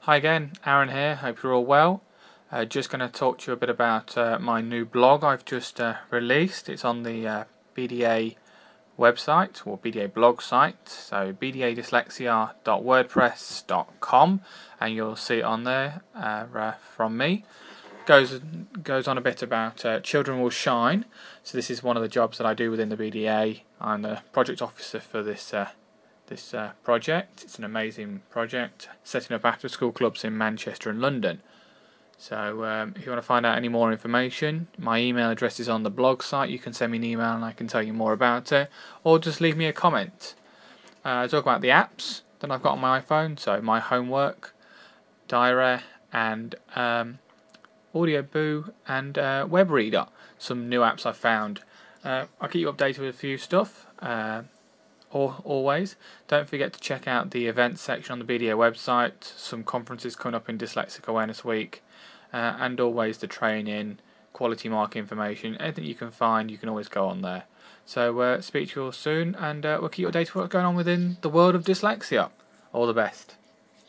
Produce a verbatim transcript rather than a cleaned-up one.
Hi again, Aaron here, hope you're all well. Uh, just going to talk to you a bit about uh, my new blog I've just uh, released. It's on the uh, B D A website, or B D A blog site, so b d a dyslexia dot wordpress dot com, and you'll see it on there uh, uh, from me. Goes goes on a bit about uh, Children Will Shine. So this is one of the jobs that I do within the B D A. I'm the project officer for this uh, this uh, project. It's an amazing project, setting up after school clubs in Manchester and London. So um, if you want to find out any more information, my email address is on the blog site. You can send me an email and I can tell you more about it, or just leave me a comment. Uh, I talk about the apps that I've got on my iPhone, so my homework, Diary, and um, Audioboo, and uh, Web Reader. Some new apps I've found. Uh, I'll keep you updated with a few stuff. Uh, Or always, don't forget to check out the events section on the B D A website. Some conferences coming up in Dyslexic Awareness Week, uh, and always the training, quality mark information, anything you can find, you can always go on there. So uh, speak to you all soon, and uh, we'll keep you updated with what's going on within the world of dyslexia. All the best.